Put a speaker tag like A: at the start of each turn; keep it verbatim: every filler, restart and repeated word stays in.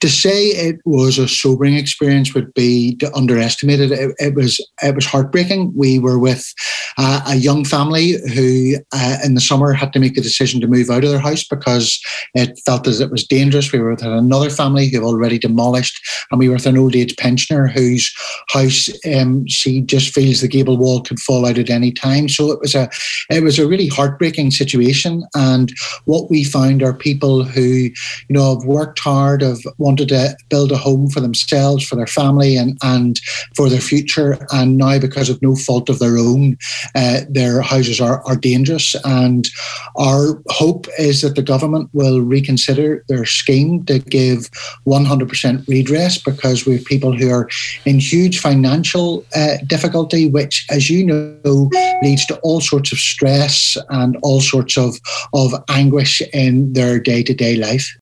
A: to say it was a sobering experience would be to underestimate it. It, it was it was heartbreaking. We were with uh, a young family who uh, in the summer had to make the decision to move out of their house because it felt as it was dangerous. We were with another family who had already demolished, and we were with an old age pensioner whose house um, she just feels the gable wall could fall out at any time. So it was a it was a really heartbreaking situation. And what we found are people who, you know, have worked hard, have wanted to build a home for themselves, for their family, and and for their future, and now because of no fault of their own, uh, their houses are are dangerous. And our hope is that the government will reconsider their scheme to give one hundred percent redress, because we have people who are in huge financial uh, difficulty, which, as you know, leads to all sorts of stress and all sorts of, of anguish in their day-to-day life.